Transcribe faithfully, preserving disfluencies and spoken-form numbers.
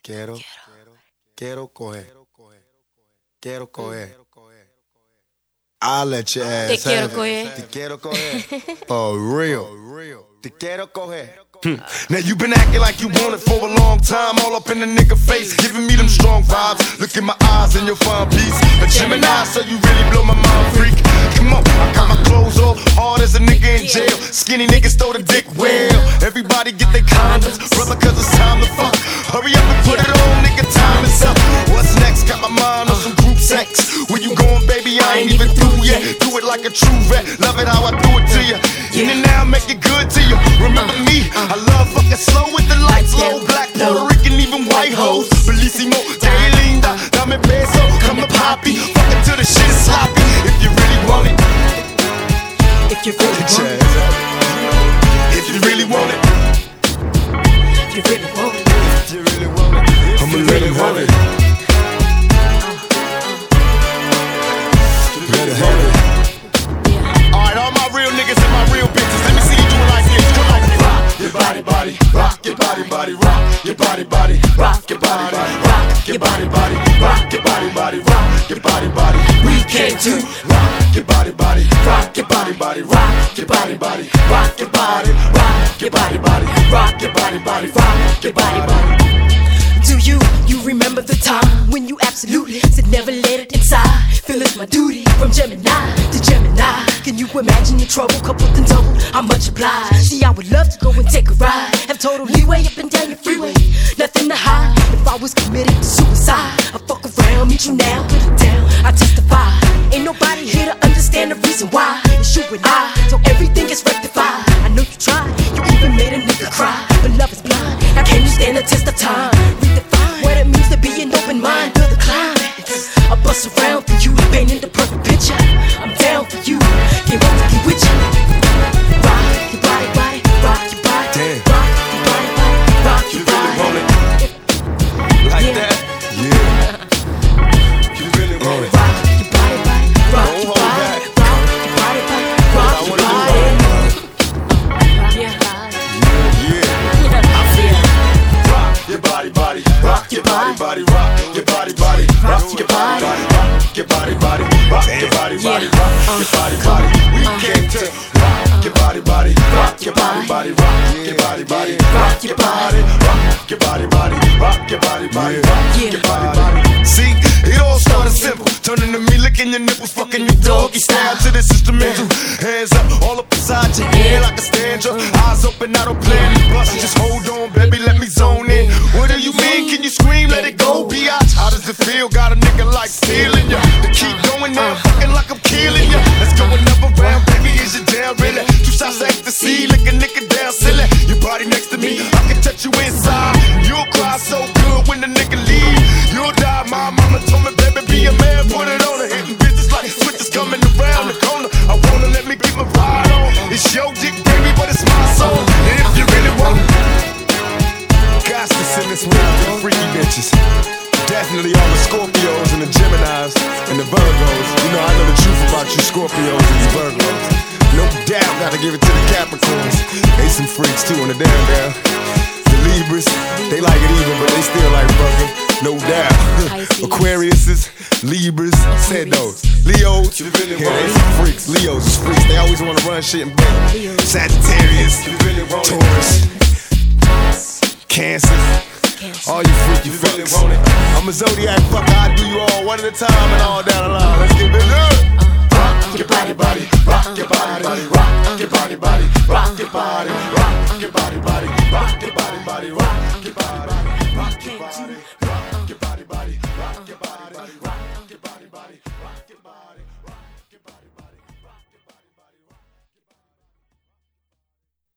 Quiero, quiero coger, quiero coger. I'll let your ass Te quiero have it. coger. Te quiero coger. For real. Te quiero coger. Hmm. Now you been acting like you want it for a long time, all up in the nigga face, giving me them strong vibes. Look in my eyes and you'll find peace. A Gemini, so you really blow my mind, freak. Come on, I got my clothes off, hard as a nigga in jail. Skinny niggas throw the dick well. Everybody get their condoms, brother, cause it's time to fuck. Hurry up and put it on, nigga, time is up. What's next? Got my mind on some group sex. Where you going, baby? I ain't even through yet. Do it like a true vet, love it how I do it to you. In and out, make it good to you. Remember me? I love fucking slow with the lights low. Black, Puerto Rican, even white hoes. Bellissimo, de linda, dame beso, come to poppy. Fucking till the shit is sloppy. If you really want it, If you really want it, if you really want it, if you really want it, if you really want it, I'ma let him have it. Let it have it. Alright, all my real niggas and my real bitches, let me see you do it like this. Do it like this. Rock your body, body, rock your body, body, rock your body, body, rock your body, body, rock your body, body, rock your body, body, rock your body, body. We came to rock your body, body, rock your body, body, rock your body, body, rock your body, rock your body, body, rock your body, body, rock your body, body. do you, you remember the time when you absolutely said never let it inside? Feel it's my duty from Gemini to Gemini. Can you imagine the trouble coupled and double? How much obliged? See, I would love to go and take a ride, have total leeway up and down your freeway, nothing to hide. If I was committed to suicide, I'd fuck around, meet you now, put it down, I testify. Ain't nobody here to understand the reason why. It's you and I, so everything is rectified. I know you tried, you even made a nigga cry, but love is blind. How can you stand the test of time? Redefine what it means to be an open mind to the climax. I bust around for you, painting the perfect picture. I'm down for you, can't wait to be with you. Rock your body, body, rock your body, Damn. rock your body, body, rock You your really want body. it like Yeah. that? Yeah. You really want it. Rock your body, body, rock Don't your hold body, back. rock your body, body, rock I your wanna do body. Yeah. Yeah. I feel it. Rock your body, body, rock your body, body, rock your body, body, rock your body, body, rock your body, body, rock your body, body, rock your body, body. We came to rock your body, body, rock your body, body, rock your body, body, rock your body, rock your body, body, rock your body, body, rock your body, body. See, it all started simple. Turning to me, licking your nipples, fucking your doggy style to this instrumental. Hands up, all up inside your head like a stanza. Eyes open, I don't plan to bust. Just hold on, baby, let me zone in. What do you mean? Can you scream? Let it go, biatch. How does it feel? Got a nigga like stealing ya. To keep going now, fucking like I'm killing ya. Let's go another round, baby. Is you down, really? Two shots of ecstasy, lick a nigga down, silly. Your body next to me, I can touch you inside. You'll cry so good when the nigga leave. You'll die, my mama told me, baby, be a man, put it on her. Hitting bitches like switches coming around the corner. I wanna let me get my ride on. It's your dick, baby, but it's my song. And if you really want it, got to send this one to the freaky bitches. Definitely all the Scorpios and the Geminis and the Virgos. You know, I know the truth about you Scorpios and these Virgos. No doubt, gotta give it to the Capricorns. They some freaks too on the damn down. The Libras, they like it even, but they still like fucking. No doubt. Aquariuses, Libras, said those. Leos, yeah, they some freaks. Leos is freaks. They always wanna run shit in bed. Sagittarius, Taurus, Cancer. All you freaky fucks. I'm a zodiac fucker, I do you all one at a time and all down the line. Let's get it good. Rock your body, body, rock your body, body, rock your body, body, rock your body, rock your body, body, rock your body, body, rock your body, body, rock your body, rock your body, body, rock your body, body, rock your body, body, rock your body.